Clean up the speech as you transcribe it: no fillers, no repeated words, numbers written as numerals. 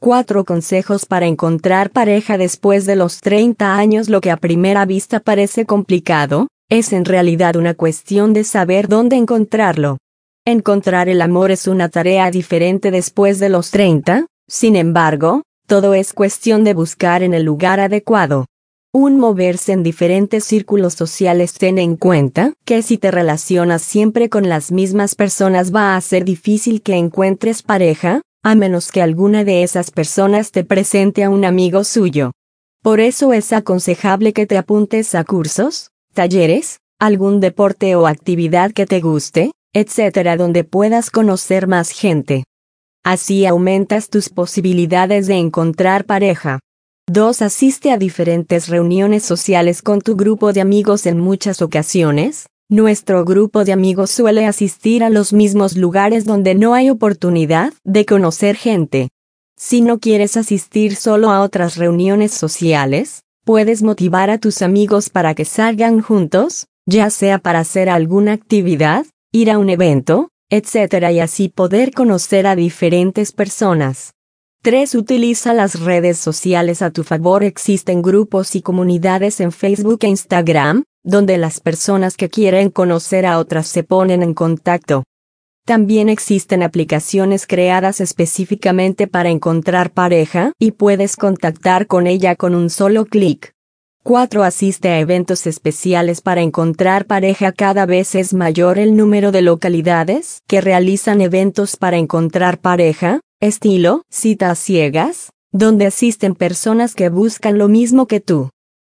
4 consejos para encontrar pareja después de los 30 años. Lo que a primera vista parece complicado, es en realidad una cuestión de saber dónde encontrarlo. Encontrar el amor es una tarea diferente después de los 30, sin embargo, todo es cuestión de buscar en el lugar adecuado. Moverse en diferentes círculos sociales. Ten en cuenta que si te relacionas siempre con las mismas personas va a ser difícil que encuentres pareja, a menos que alguna de esas personas te presente a un amigo suyo. Por eso es aconsejable que te apuntes a cursos, talleres, algún deporte o actividad que te guste, etc., donde puedas conocer más gente. Así aumentas tus posibilidades de encontrar pareja. 2. Asiste a diferentes reuniones sociales con tu grupo de amigos. En muchas ocasiones, nuestro grupo de amigos suele asistir a los mismos lugares donde no hay oportunidad de conocer gente. Si no quieres asistir solo a otras reuniones sociales, puedes motivar a tus amigos para que salgan juntos, ya sea para hacer alguna actividad, ir a un evento, etc., y así poder conocer a diferentes personas. 3. Utiliza las redes sociales a tu favor. Existen grupos y comunidades en Facebook e Instagram, donde las personas que quieren conocer a otras se ponen en contacto. También existen aplicaciones creadas específicamente para encontrar pareja y puedes contactar con ella con un solo clic. 4. Asiste a eventos especiales para encontrar pareja. Cada vez es mayor el número de localidades que realizan eventos para encontrar pareja, estilo citas ciegas, donde asisten personas que buscan lo mismo que tú.